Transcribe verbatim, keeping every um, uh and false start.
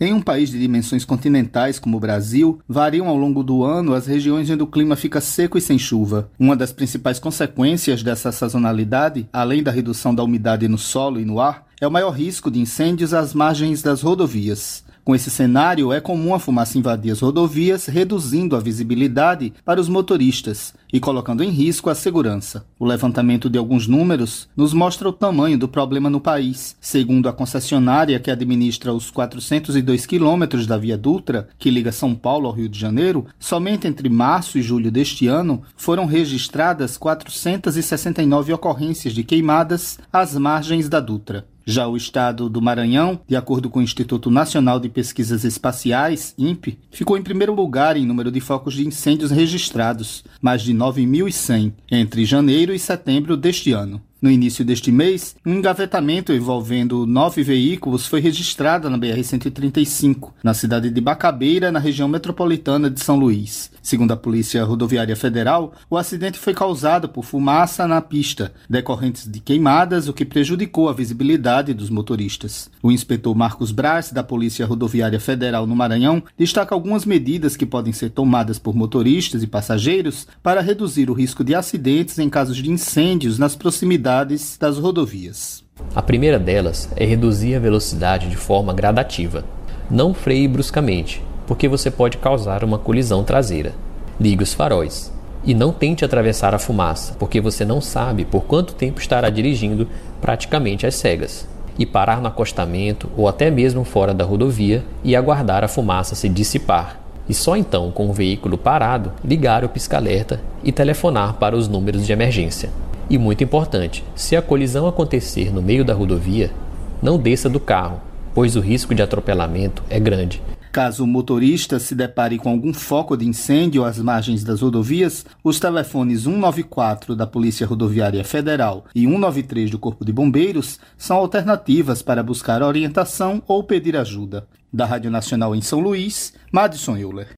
Em um país de dimensões continentais como o Brasil, variam ao longo do ano as regiões onde o clima fica seco e sem chuva. Uma das principais consequências dessa sazonalidade, além da redução da umidade no solo e no ar, é o maior risco de incêndios às margens das rodovias. Com esse cenário, é comum a fumaça invadir as rodovias, reduzindo a visibilidade para os motoristas e colocando em risco a segurança. O levantamento de alguns números nos mostra o tamanho do problema no país. Segundo a concessionária que administra os quatrocentos e dois quilômetros da Via Dutra, que liga São Paulo ao Rio de Janeiro, somente entre março e julho deste ano foram registradas quatrocentas e sessenta e nove ocorrências de queimadas às margens da Dutra. Já o estado do Maranhão, de acordo com o Instituto Nacional de Pesquisas Espaciais, I N P E, ficou em primeiro lugar em número de focos de incêndios registrados, mais de nove mil e cem, entre janeiro e setembro deste ano. No início deste mês, um engavetamento envolvendo nove veículos foi registrado na B R cento e trinta e cinco, na cidade de Bacabeira, na região metropolitana de São Luís. Segundo a Polícia Rodoviária Federal, o acidente foi causado por fumaça na pista, decorrentes de queimadas, o que prejudicou a visibilidade dos motoristas. O inspetor Marcos Braz, da Polícia Rodoviária Federal no Maranhão, destaca algumas medidas que podem ser tomadas por motoristas e passageiros para reduzir o risco de acidentes em casos de incêndios nas proximidades das rodovias. A primeira delas é reduzir a velocidade de forma gradativa. Não freie bruscamente, porque você pode causar uma colisão traseira. Ligue os faróis. E não tente atravessar a fumaça, porque você não sabe por quanto tempo estará dirigindo praticamente às cegas. E parar no acostamento ou até mesmo fora da rodovia e aguardar a fumaça se dissipar. E só então, com o veículo parado, ligar o pisca-alerta e telefonar para os números de emergência. E muito importante, se a colisão acontecer no meio da rodovia, não desça do carro, pois o risco de atropelamento é grande. Caso o motorista se depare com algum foco de incêndio às margens das rodovias, os telefones cento e noventa e quatro da Polícia Rodoviária Federal e cento e noventa e três do Corpo de Bombeiros são alternativas para buscar orientação ou pedir ajuda. Da Rádio Nacional em São Luís, Madison Euler.